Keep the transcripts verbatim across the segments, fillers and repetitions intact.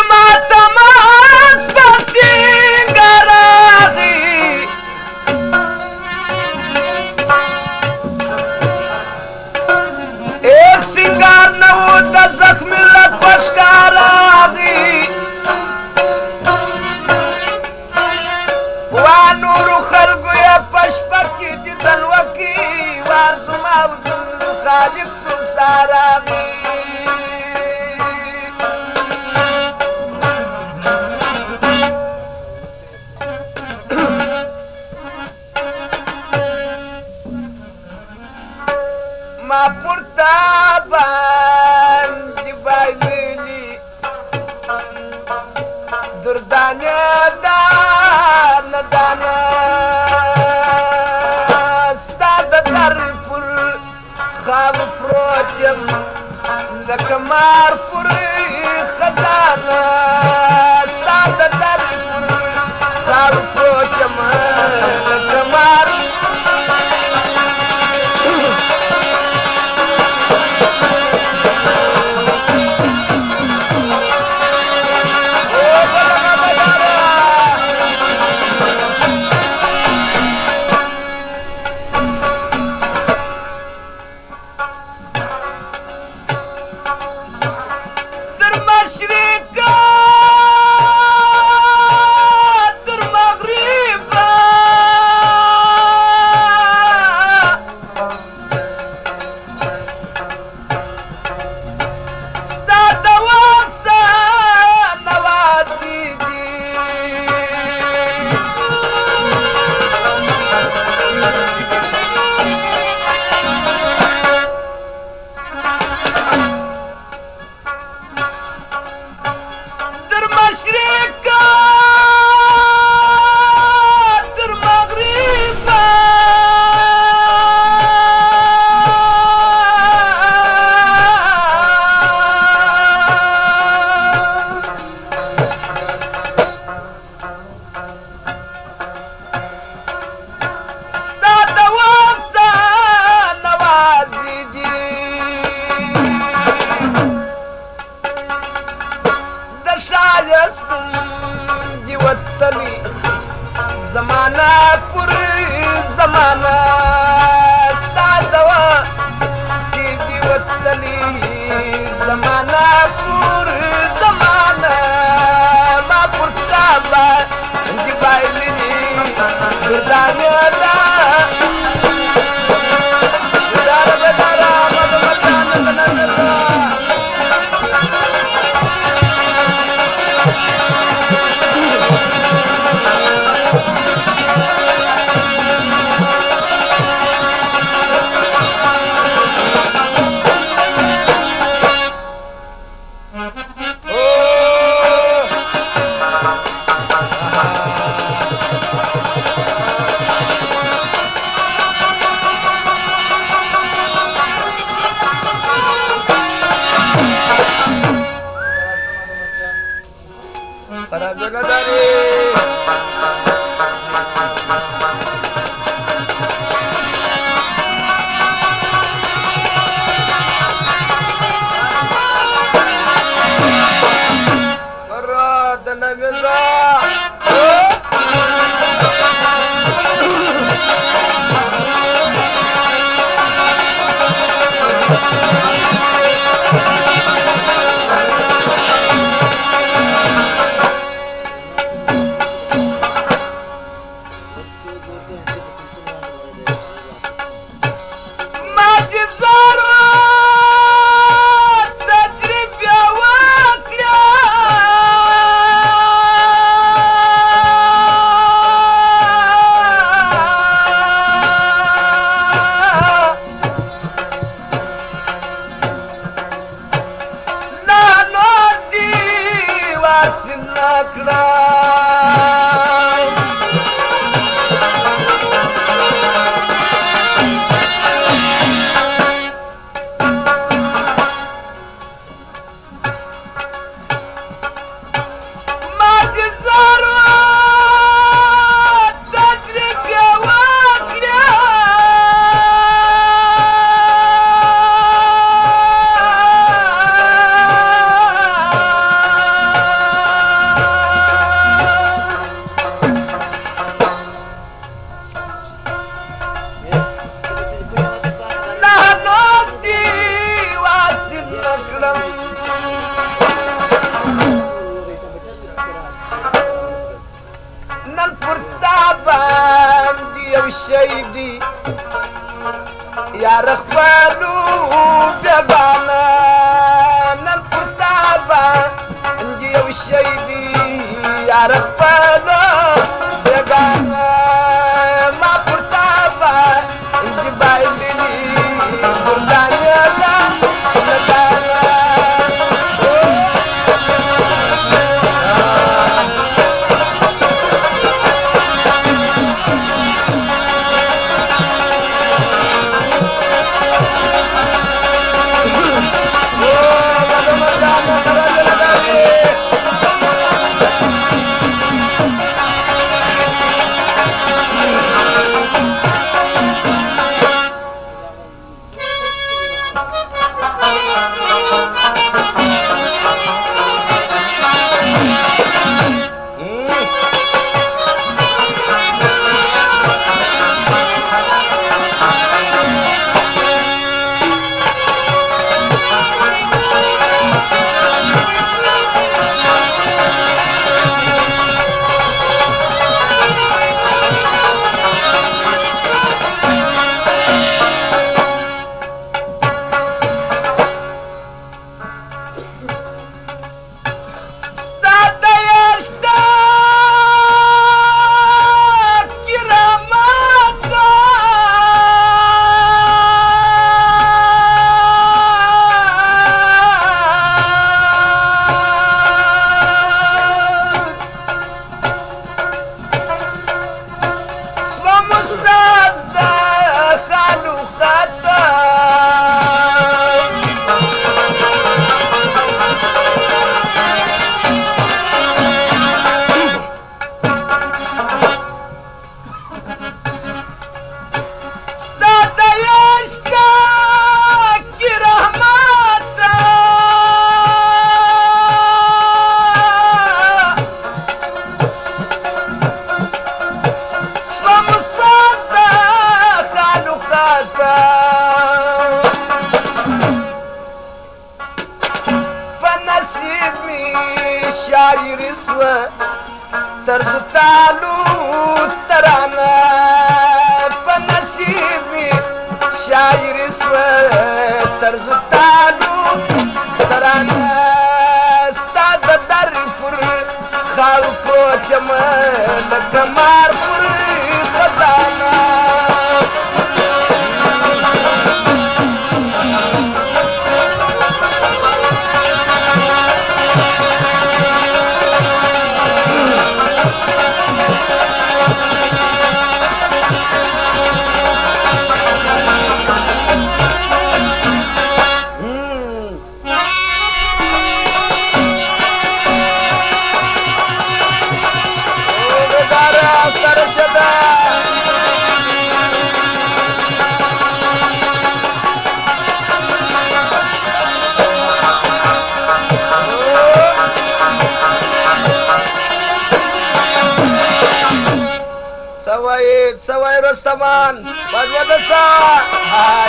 ماتماس پسینګراغي اے سنگار نو د زخم له پشکاراغي وا نور خلکو یا پشپکی دي دلوکی وار زما او د خالق سو ساراغي ما پورتا باندې بایللی دردانه دانه دانه ستا د در پر خاو پروت یم لکه مار پر خزانه ستا د در پر خاو پروت یم لکه مار زمانہ پر زمانہ ستا دوا ستی دی وتلی زمانہ پر زمانہ ما پر کعبہ دی بایللی گردانه دا دار بدارا مدمتان ننزا شهیدی یار خپلو بیگانه نن پورته باندې یو شهیدي یار خپلو بیگانه ما پورته باندې بایللي ګردانې لګانه شاعر سوه طرز تعالو ترانه په نصیب می شاعر سوه طرز تعالو ترانه ستا د در پر خاو پروت یم لکه مار پر خزانه سوای سوای رستمان بدودسا هاي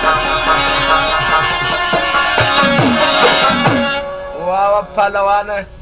واو پهلوانه